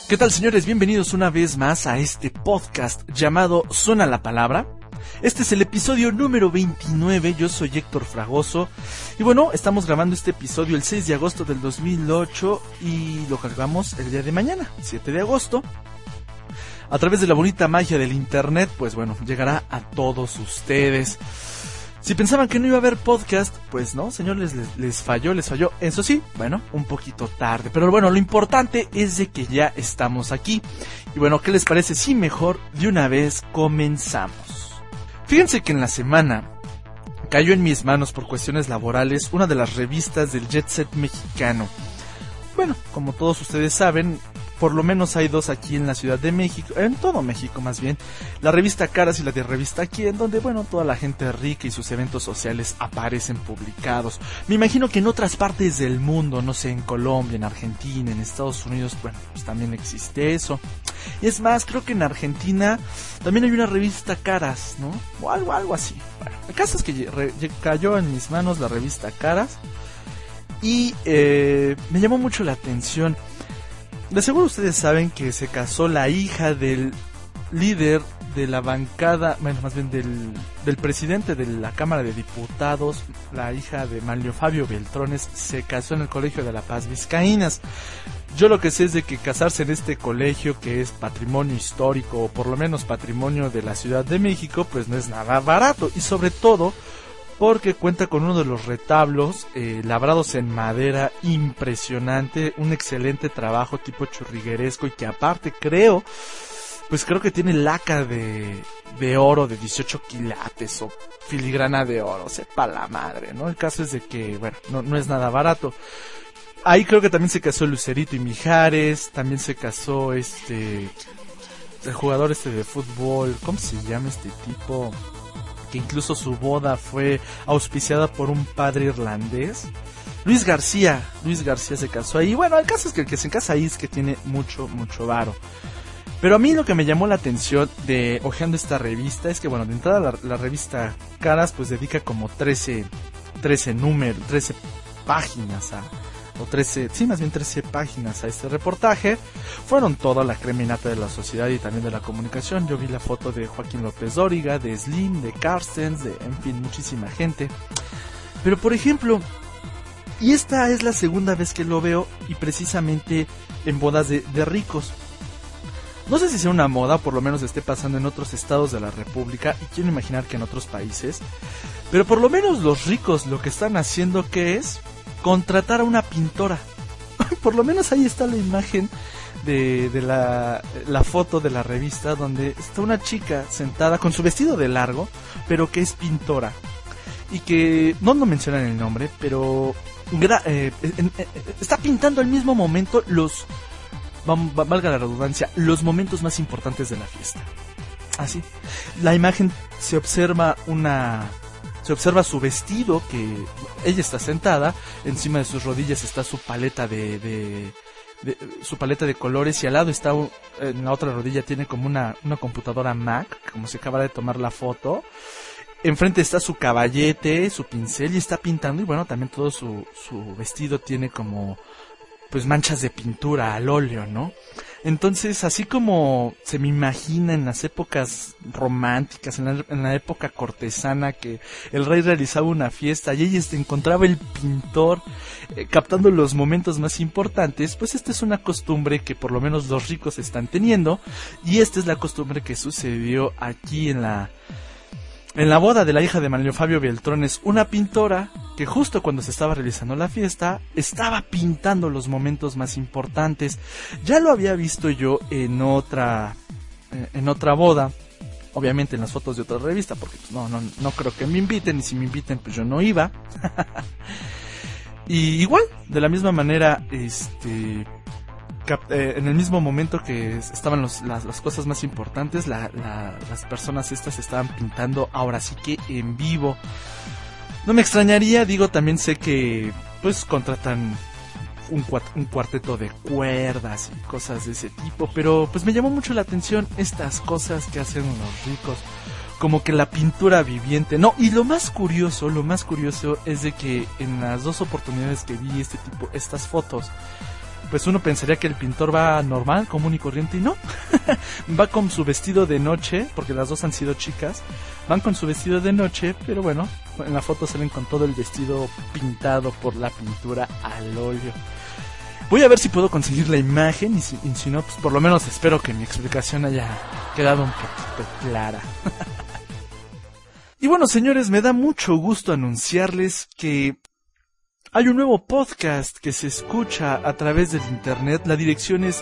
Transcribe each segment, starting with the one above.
¿Qué tal, señores? Bienvenidos una vez más a este podcast llamado Suena la Palabra. Este es el episodio número 29, yo soy Héctor Fragoso y bueno, estamos grabando este episodio el 6 de agosto del 2008 y lo grabamos el día de mañana, 7 de agosto. A través de la bonita magia del internet, pues bueno, llegará a todos ustedes. Si pensaban que no iba a haber podcast, pues no, señores, les falló. Eso sí, bueno, un poquito tarde. Pero bueno, lo importante es de que ya estamos aquí. Y bueno, ¿qué les parece si mejor de una vez comenzamos? Fíjense que en la semana cayó en mis manos por cuestiones laborales una de las revistas del Jet Set mexicano. Bueno, como todos ustedes saben, por lo menos hay dos aquí en la Ciudad de México, en todo México más bien, la revista Caras y la de Revista Quién, donde bueno, toda la gente rica y sus eventos sociales aparecen publicados. Me imagino que en otras partes del mundo, no sé, en Colombia, en Argentina, en Estados Unidos, bueno, pues también existe eso. Y es más, creo que en Argentina también hay una revista Caras, ¿no? O algo así. Bueno, el caso es que cayó en mis manos la revista Caras y me llamó mucho la atención. De seguro ustedes saben que se casó la hija del líder de la bancada, bueno, más bien del presidente de la Cámara de Diputados, la hija de Manlio Fabio Beltrones, se casó en el Colegio de la Paz Vizcaínas. Yo lo que sé es de que casarse en este colegio, que es patrimonio histórico, o por lo menos patrimonio de la Ciudad de México, pues no es nada barato, y sobre todo porque cuenta con uno de los retablos labrados en madera impresionante, un excelente trabajo tipo churrigueresco y que aparte creo que tiene laca de oro de 18 quilates o filigrana de oro, sepa la madre, ¿no? El caso es de que, bueno, no es nada barato. Ahí creo que también se casó Lucerito y Mijares, también se casó el jugador de fútbol, ¿cómo se llama este tipo? Que incluso su boda fue auspiciada por un padre irlandés. Luis García se casó ahí. Bueno, el caso es que el que se casa ahí es que tiene mucho varo. Pero a mí lo que me llamó la atención de hojeando esta revista es que, bueno, de entrada la revista Caras pues dedica como 13 páginas o 13 páginas a este reportaje. Fueron toda la creminata de la sociedad y también de la comunicación. Yo vi la foto de Joaquín López Dóriga, de Slim, de Carstens, en fin, muchísima gente. Pero por ejemplo, y esta es la segunda vez que lo veo, y precisamente en bodas de ricos. No sé si sea una moda, por lo menos esté pasando en otros estados de la república, y quiero imaginar que en otros países, pero por lo menos los ricos lo que están haciendo, ¿qué es? Contratar a una pintora. Por lo menos ahí está la imagen de la foto de la revista, donde está una chica sentada con su vestido de largo, pero que es pintora. Y que no mencionan el nombre, pero está pintando al mismo momento valga la redundancia, los momentos más importantes de la fiesta. Así, la imagen se observa su vestido, que ella está sentada, encima de sus rodillas está su paleta de colores, y al lado está, en la otra rodilla tiene como una computadora Mac, como se acaba de tomar la foto. Enfrente está su caballete, su pincel, y está pintando, y bueno, también todo su vestido tiene como pues manchas de pintura al óleo, ¿no? Entonces, así como se me imagina en las épocas románticas, en la época cortesana, que el rey realizaba una fiesta y ella encontraba el pintor captando los momentos más importantes, pues esta es una costumbre que por lo menos los ricos están teniendo, y esta es la costumbre que sucedió aquí en la boda de la hija de Manlio Fabio Beltrones, una pintora que justo cuando se estaba realizando la fiesta estaba pintando los momentos más importantes. Ya lo había visto yo en otra boda, obviamente en las fotos de otra revista, porque pues no creo que me inviten, y si me inviten pues yo no iba. Y igual, de la misma manera, en el mismo momento que estaban las cosas más importantes, las personas estas estaban pintando ahora sí que en vivo. No me extrañaría, también sé que pues contratan un cuarteto de cuerdas y cosas de ese tipo, pero pues me llamó mucho la atención estas cosas que hacen los ricos, como que la pintura viviente. No, y lo más curioso es de que en las dos oportunidades que vi estas fotos, pues uno pensaría que el pintor va normal, común y corriente, y no. Va con su vestido de noche, porque las dos han sido chicas. Van con su vestido de noche, pero bueno, en la foto salen con todo el vestido pintado por la pintura al óleo. Voy a ver si puedo conseguir la imagen y si no, pues por lo menos espero que mi explicación haya quedado un poquito clara. Y bueno, señores, me da mucho gusto anunciarles que hay un nuevo podcast que se escucha a través del internet. La dirección es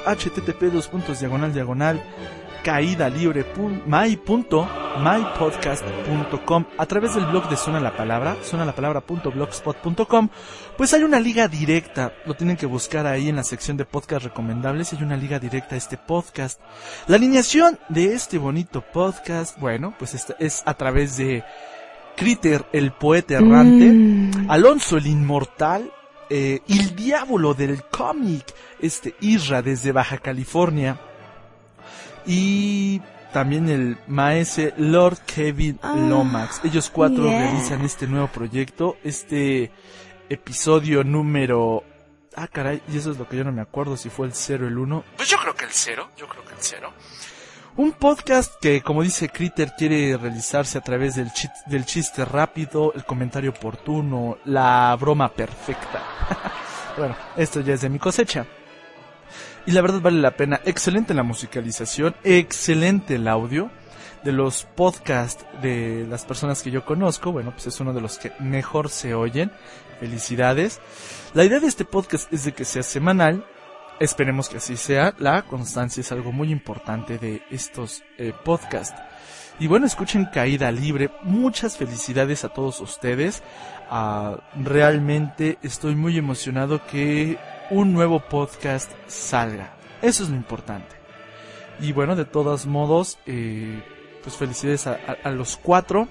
http://caidalibre.my.mypodcast.com. A través del blog de Suena la Palabra, sonalapalabra.blogspot.com, pues hay una liga directa. Lo tienen que buscar ahí en la sección de podcast recomendables. Hay una liga directa a este podcast. La alineación de este bonito podcast, bueno, pues es a través de Critter, el poeta errante, Alonso, el inmortal, el diablo del cómic, Isra desde Baja California, y también el maese Lord Kevin Lomax. Ellos cuatro realizan este nuevo proyecto, episodio número... Ah, caray, y eso es lo que yo no me acuerdo, si fue el 0 o el 1. Pues yo creo que el 0. Un podcast que, como dice Critter, quiere realizarse a través del chiste rápido, el comentario oportuno, la broma perfecta. Bueno, esto ya es de mi cosecha. Y la verdad vale la pena. Excelente la musicalización, excelente el audio. De los podcasts de las personas que yo conozco, bueno, pues es uno de los que mejor se oyen. Felicidades. La idea de este podcast es de que sea semanal. Esperemos que así sea. La constancia es algo muy importante de estos podcasts. Y bueno, escuchen Caída Libre. Muchas felicidades a todos ustedes. Realmente estoy muy emocionado que un nuevo podcast salga. Eso es lo importante. Y bueno, de todos modos, pues felicidades a los cuatro.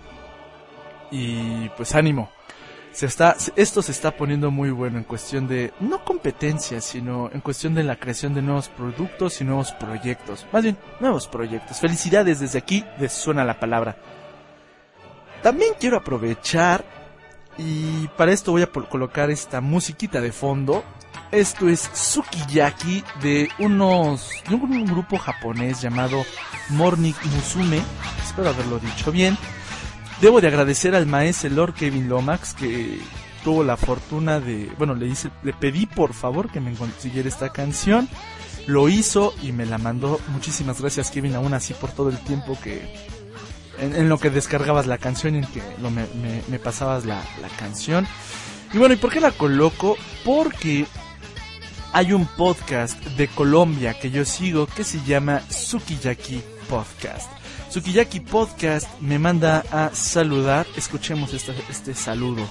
Y pues ánimo. Esto se está poniendo muy bueno en cuestión de, no competencia, sino en cuestión de la creación de nuevos productos y nuevos proyectos. Más bien, nuevos proyectos. Felicidades desde aquí, de Suena la Palabra. También quiero aprovechar, y para esto voy a colocar esta musiquita de fondo. Esto es Sukiyaki de un grupo japonés llamado Morning Musume. Espero haberlo dicho bien. Debo de agradecer al maestro Lord Kevin Lomax, que tuvo la fortuna de... Bueno, le pedí por favor que me consiguiera esta canción. Lo hizo y me la mandó. Muchísimas gracias, Kevin, aún así por todo el tiempo que... En lo que descargabas la canción y en que me pasabas la canción. Y bueno, ¿y por qué la coloco? Porque hay un podcast de Colombia que yo sigo que se llama Sukiyaki Podcast. Sukiyaki Podcast me manda a saludar. Escuchemos este saludo.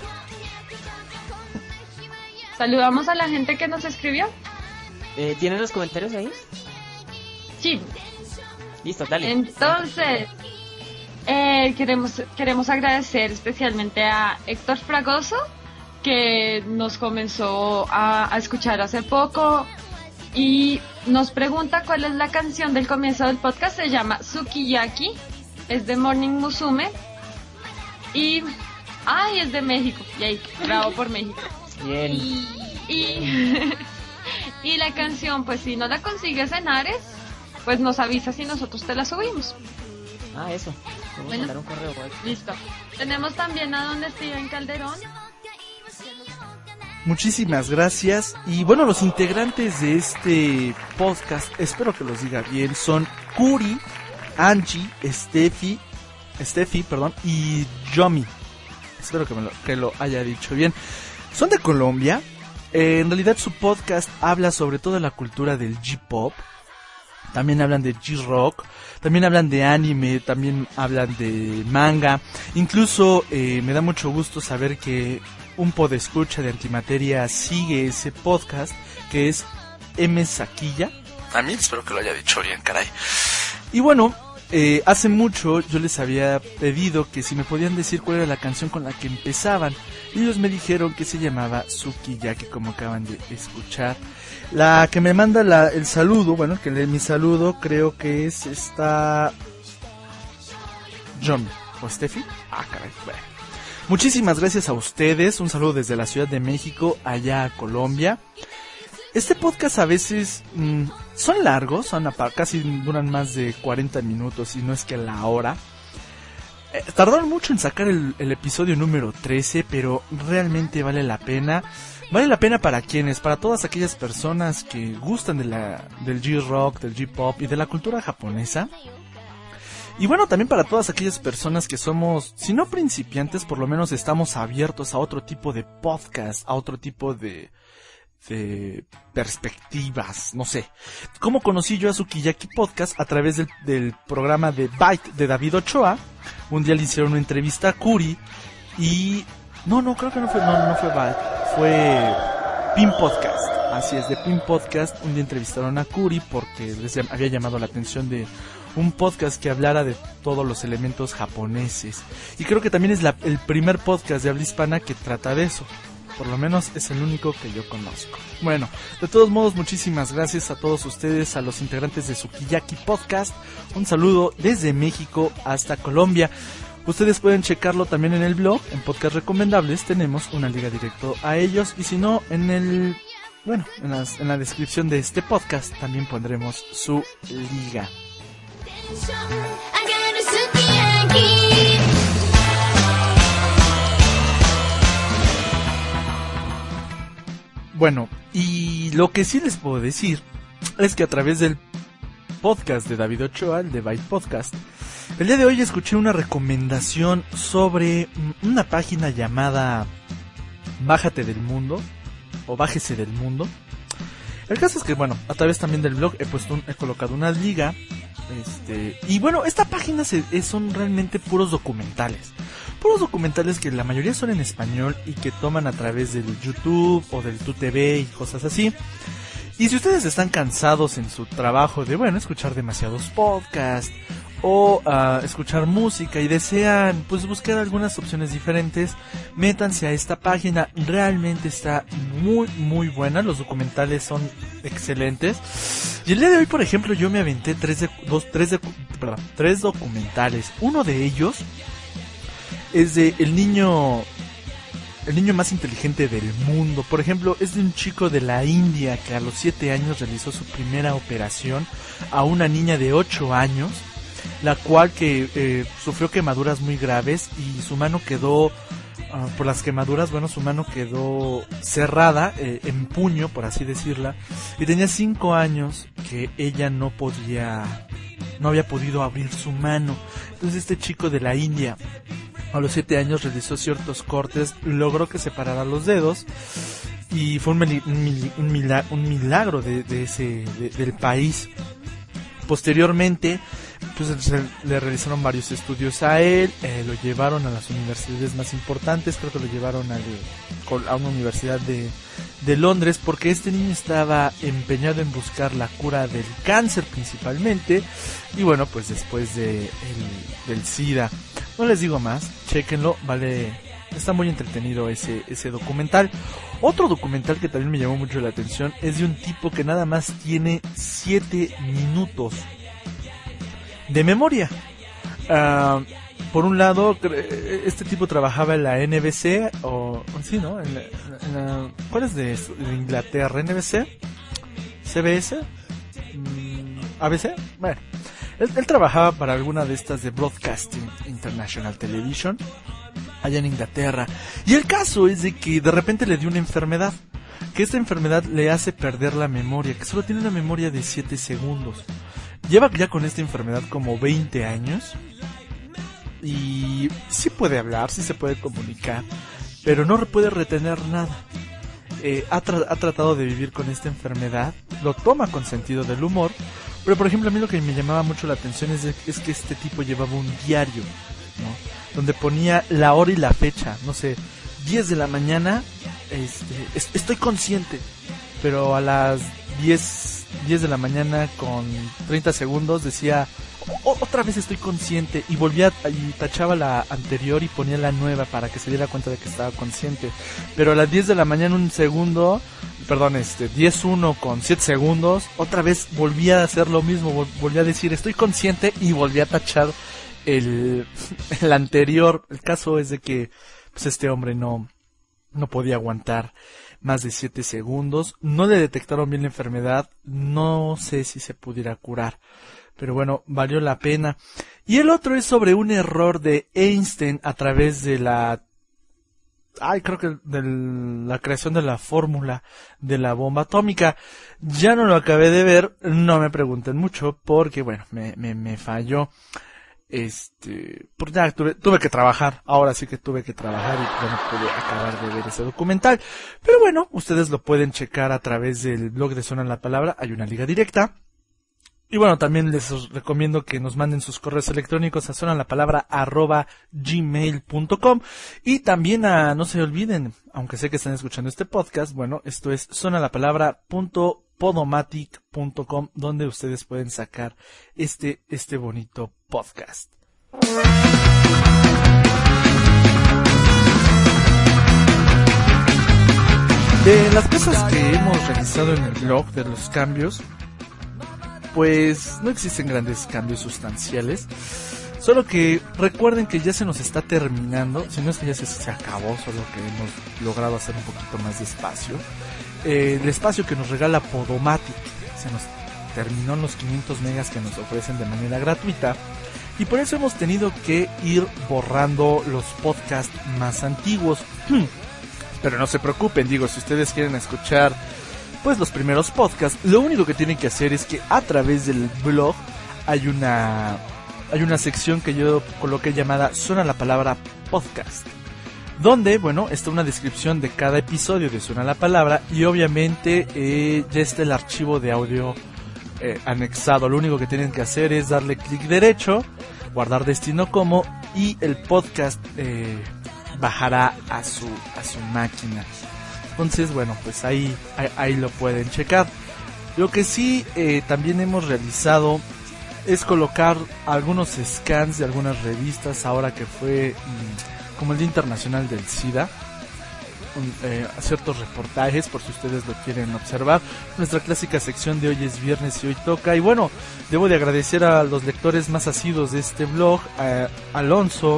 Saludamos a la gente que nos escribió. ¿Tienen los comentarios ahí? Sí. Listo, dale. Entonces, queremos agradecer especialmente a Héctor Fragoso, que nos comenzó a escuchar hace poco y nos pregunta cuál es la canción del comienzo del podcast. Se llama Sukiyaki, es de Morning Musume y es de México. Yay, bravo por México. Bien. Y la canción, pues si no la consigues en Ares, pues nos avisas y nosotros te la subimos. Eso. Vamos a mandar un correo. Listo. Tenemos también a don Steven Calderón. Muchísimas gracias. Y bueno, los integrantes de este podcast, espero que los diga bien, son Curi, Angie, Steffi, y Yomi. Espero que lo haya dicho bien. Son de Colombia. En realidad su podcast habla sobre toda la cultura del J-pop. También hablan de J-rock, también hablan de anime, también hablan de manga. Incluso me da mucho gusto saber que un podescucha de Antimateria sigue ese podcast, que es M. Saquilla. También espero que lo haya dicho bien, caray. Y bueno, hace mucho yo les había pedido que si me podían decir cuál era la canción con la que empezaban. Y ellos me dijeron que se llamaba Sukiyaki, como acaban de escuchar. La que me manda el saludo, bueno, que lee mi saludo, creo que es esta... John, o Steffi. Caray, bueno. Muchísimas gracias a ustedes, un saludo desde la Ciudad de México, allá a Colombia. Este podcast a veces son largos, casi duran más de 40 minutos y no es que la hora. Tardaron mucho en sacar el episodio número 13, pero realmente vale la pena. Vale la pena para quienes, para todas aquellas personas que gustan del J-Rock, del J-Pop y de la cultura japonesa. Y bueno, también para todas aquellas personas que somos, si no principiantes, por lo menos estamos abiertos a otro tipo de podcast, a otro tipo de perspectivas, no sé. ¿Cómo conocí yo a Sukiyaki Podcast? A través del programa de Byte de David Ochoa. Un día le hicieron una entrevista a Curi y... No, creo que no fue Byte, fue Pin Podcast. Así es, de Pin Podcast. Un día entrevistaron a Curi porque les había llamado la atención de un podcast que hablara de todos los elementos japoneses. Y creo que también es el primer podcast de habla hispana que trata de eso. Por lo menos es el único que yo conozco. Bueno, de todos modos, muchísimas gracias a todos ustedes, a los integrantes de Sukiyaki Podcast. Un saludo desde México hasta Colombia. Ustedes pueden checarlo también en el blog, en Podcast Recomendables. Tenemos una liga directo a ellos. Y si no, en la descripción de este podcast también pondremos su liga. Bueno, y lo que sí les puedo decir es que a través del podcast de David Ochoa, el de Byte Podcast, el día de hoy escuché una recomendación sobre una página llamada Bájate del Mundo o Bájese del Mundo. El caso es que, bueno, a través también del blog he colocado una liga. Y bueno, esta página son realmente puros documentales. Puros documentales que la mayoría son en español y que toman a través del YouTube o del TuTV y cosas así. Y si ustedes están cansados en su trabajo de, escuchar demasiados podcasts o escuchar música y desean pues buscar algunas opciones diferentes, métanse a esta página. Realmente está muy muy buena, los documentales son excelentes. Y el día de hoy, por ejemplo, yo me aventé tres documentales. Uno de ellos es de el niño más inteligente del mundo. Por ejemplo, es de un chico de la India que a los 7 años realizó su primera operación a una niña de 8 años, la cual sufrió quemaduras muy graves y su mano quedó, por las quemaduras, su mano quedó cerrada, en puño, por así decirla, y tenía 5 años que ella no había podido abrir su mano. Entonces este chico de la India a los 7 años realizó ciertos cortes, logró que separara los dedos y fue un milagro del país. Posteriormente, pues le realizaron varios estudios a él, lo llevaron a las universidades más importantes, creo que lo llevaron a una universidad de Londres, porque este niño estaba empeñado en buscar la cura del cáncer principalmente, y bueno, pues después del SIDA. No les digo más, chéquenlo, está muy entretenido ese documental. Otro documental que también me llamó mucho la atención es de un tipo que nada más tiene 7 minutos de memoria. Por un lado, este tipo trabajaba en la NBC, sí, ¿no? ¿Cuál es de Inglaterra? ¿NBC? ¿CBS? ¿ABC? Bueno, él trabajaba para alguna de estas de Broadcasting International Television allá en Inglaterra. Y el caso es de que de repente le dio una enfermedad, que esta enfermedad le hace perder la memoria, que solo tiene una memoria de 7 segundos. Lleva ya con esta enfermedad como 20 años y sí puede hablar, sí se puede comunicar, pero no puede retener nada. Ha tratado de vivir con esta enfermedad, lo toma con sentido del humor, pero por ejemplo a mí lo que me llamaba mucho la atención es que este tipo llevaba un diario, ¿no? Donde ponía la hora y la fecha, no sé, 10 de la mañana, estoy consciente, pero a las 10 de la mañana con 30 segundos decía, otra vez estoy consciente, y tachaba la anterior y ponía la nueva para que se diera cuenta de que estaba consciente. Pero a las 10 de la mañana 10:01 con 7 segundos, otra vez volvía a hacer lo mismo, volvía a decir estoy consciente y volvía a tachar el anterior. El caso es de que pues este hombre no podía aguantar más de 7 segundos. No le detectaron bien la enfermedad, no sé si se pudiera curar, pero bueno, valió la pena. Y el otro es sobre un error de Einstein a través de la creación de la fórmula de la bomba atómica. Ya no lo acabé de ver, no me pregunten mucho, porque bueno, me falló. Pues ya tuve que trabajar, ahora sí que tuve que trabajar y ya no pude acabar de ver ese documental. Pero bueno, ustedes lo pueden checar a través del blog de Suena la Palabra, hay una liga directa. Y bueno, también les recomiendo que nos manden sus correos electrónicos a sonalapalabra@gmail.com. Y también no se olviden, aunque sé que están escuchando este podcast, bueno, esto es sonalapalabra.podomatic.com, donde ustedes pueden sacar este bonito podcast. De las cosas que hemos realizado en el blog, de los cambios, pues no existen grandes cambios sustanciales, solo que recuerden que ya se nos está terminando, si no es que ya se acabó, solo que hemos logrado hacer un poquito más de espacio. El espacio que nos regala Podomatic se nos terminó en los 500 megas que nos ofrecen de manera gratuita, y por eso hemos tenido que ir borrando los podcasts más antiguos. Pero no se preocupen, si ustedes quieren escuchar pues los primeros podcasts, lo único que tienen que hacer es que a través del blog hay una sección que yo coloqué llamada Suena la Palabra Podcast, donde, bueno, está una descripción de cada episodio de Suena la Palabra, y obviamente ya está el archivo de audio anexado. Lo único que tienen que hacer es darle clic derecho, guardar destino como, y el podcast bajará a su máquina. Entonces, bueno, pues ahí lo pueden checar. Lo que sí también hemos realizado es colocar algunos scans de algunas revistas, ahora que fue como el Día Internacional del SIDA. Ciertos reportajes, por si ustedes lo quieren observar. Nuestra clásica sección de Hoy es Viernes y Hoy Toca. Y bueno, debo de agradecer a los lectores más asiduos de este blog, a Alonso,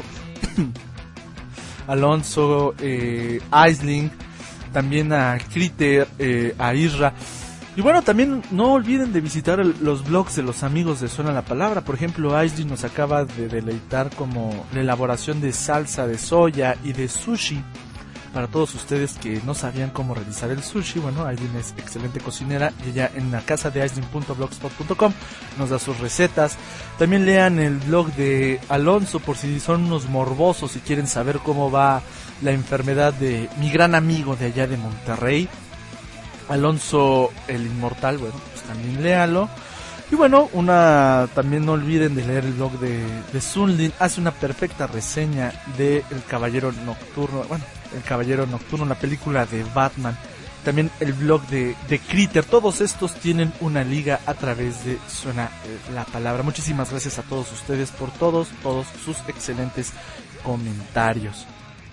Aisling, también a Critter, a Isra. Y bueno, también no olviden de visitar los blogs de los amigos de Suena la Palabra. Por ejemplo, Aisling nos acaba de deleitar como la elaboración de salsa de soya y de sushi. Para todos ustedes que no sabían cómo realizar el sushi, bueno, Aisling es excelente cocinera y ella en la casa de aisling.blogspot.com nos da sus recetas. También lean el blog de Alonso por si son unos morbosos y quieren saber cómo va la enfermedad de mi gran amigo de allá de Monterrey, Alonso el Inmortal. Bueno, pues también léalo. Y bueno, también no olviden de leer el blog de Sunlin. Hace una perfecta reseña de El Caballero Nocturno, la película de Batman. También el blog de Critter. Todos estos tienen una liga a través de Suena la Palabra. Muchísimas gracias a todos ustedes por todos sus excelentes comentarios.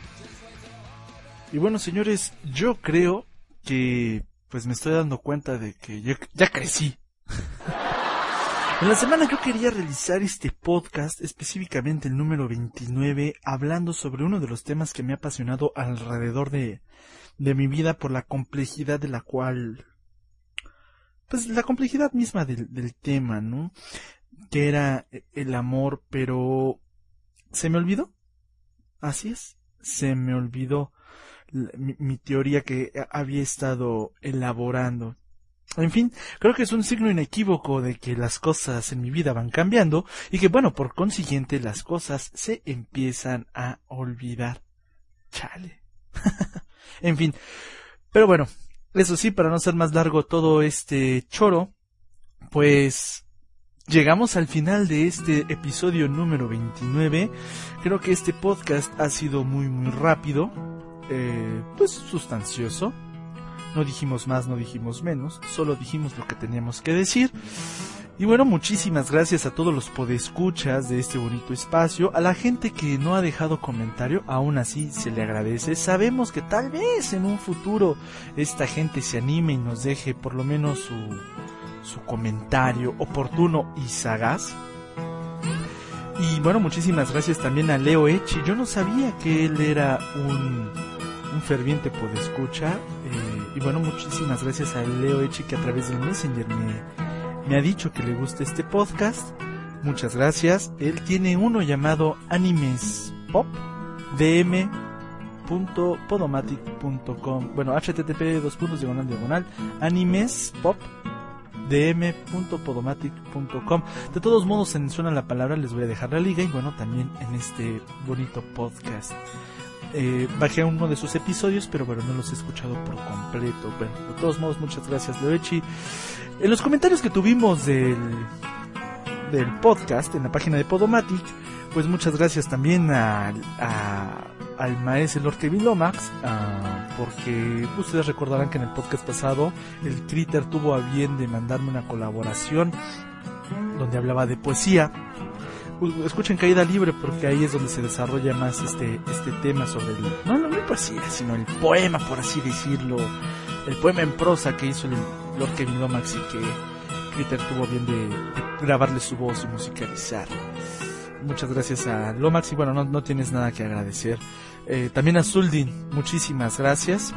Y bueno, señores, yo creo que pues me estoy dando cuenta de que ya crecí. En la semana yo quería realizar este podcast, específicamente el número 29, hablando sobre uno de los temas que me ha apasionado alrededor de mi vida, por la complejidad de la cual, pues la complejidad misma del tema, ¿no? Que era el amor, pero ¿se me olvidó? Así es, se me olvidó mi teoría que había estado elaborando. En fin, creo que es un signo inequívoco de que las cosas en mi vida van cambiando y que, bueno, por consiguiente las cosas se empiezan a olvidar. Chale. En fin, pero bueno, eso sí, para no ser más largo todo este choro, pues llegamos al final de este episodio número 29. Creo que este podcast ha sido muy rápido, pues sustancioso. No dijimos más, no dijimos menos, solo dijimos lo que teníamos que decir. Y bueno, muchísimas gracias a todos los podescuchas de este bonito espacio. A la gente que no ha dejado comentario, aún así se le agradece. Sabemos que tal vez en un futuro esta gente se anime y nos deje por lo menos su comentario oportuno y sagaz. Y bueno, muchísimas gracias también a Leo Echi. Yo no sabía que él era un ferviente podescucha. Y bueno, muchísimas gracias a Leo Echi, que a través del Messenger me ha dicho que le gusta este podcast. Muchas gracias. Él tiene uno llamado Animes Pop dm.podomatic.com. Bueno, http:// animespop.dm.podomatic.com. De todos modos, en Suena la Palabra les voy a dejar la liga, y bueno, también en este bonito podcast. Bajé uno de sus episodios, pero bueno, no los he escuchado por completo. Bueno, de todos modos, muchas gracias, Leoechi. En los comentarios que tuvimos del podcast en la página de Podomatic, pues muchas gracias también al maestro Lord Kevin Lomax, porque ustedes recordarán que en el podcast pasado el Critter tuvo a bien de mandarme una colaboración donde hablaba de poesía. Escuchen Caída Libre, porque ahí es donde se desarrolla más este tema sobre no poesía, sino el poema, por así decirlo, el poema en prosa que hizo el Lord Kevin Lomax, y que Critter tuvo bien de grabarle su voz y musicalizar. Muchas gracias a Lomax, y bueno, no tienes nada que agradecer. También a Zuldin, muchísimas gracias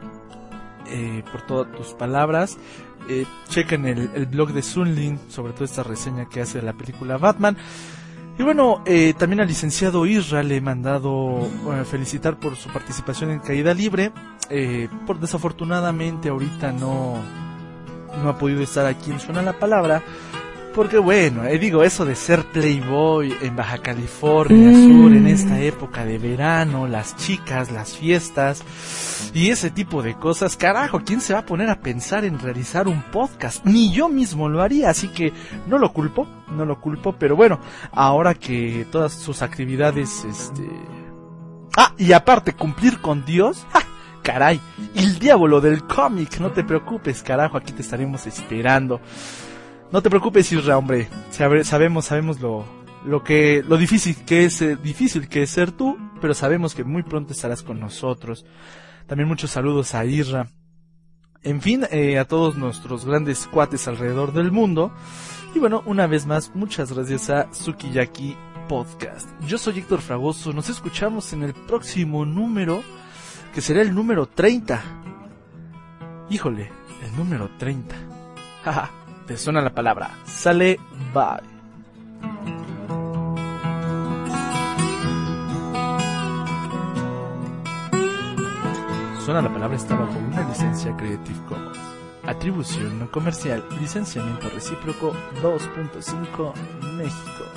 por todas tus palabras. Chequen el blog de Zuldin, sobre todo esta reseña que hace de la película Batman. Y bueno, también al licenciado Isra le he mandado felicitar por su participación en Caída Libre. Por desafortunadamente ahorita no ha podido estar aquí en Suena la Palabra, porque bueno, digo, eso de ser playboy en Baja California Sur en esta época de verano, las chicas, las fiestas y ese tipo de cosas, carajo, ¿quién se va a poner a pensar en realizar un podcast? Ni yo mismo lo haría, así que no lo culpo, pero bueno, ahora que todas sus actividades, y aparte cumplir con Dios, ¡ja! Caray, el diablo del cómic, no te preocupes, carajo, aquí te estaremos esperando. No te preocupes, Isra, hombre. Sabemos lo difícil que es ser tú, pero sabemos que muy pronto estarás con nosotros. También muchos saludos a Isra. En fin, a todos nuestros grandes cuates alrededor del mundo. Y bueno, una vez más, muchas gracias a Sukiyaki Podcast. Yo soy Héctor Fragoso. Nos escuchamos en el próximo número, que será el número 30. Híjole, el número 30. Jaja. Te suena la palabra. Sale, bye. Suena la Palabra está bajo una licencia Creative Commons. Atribución no comercial. Licenciamiento recíproco 2.5 México.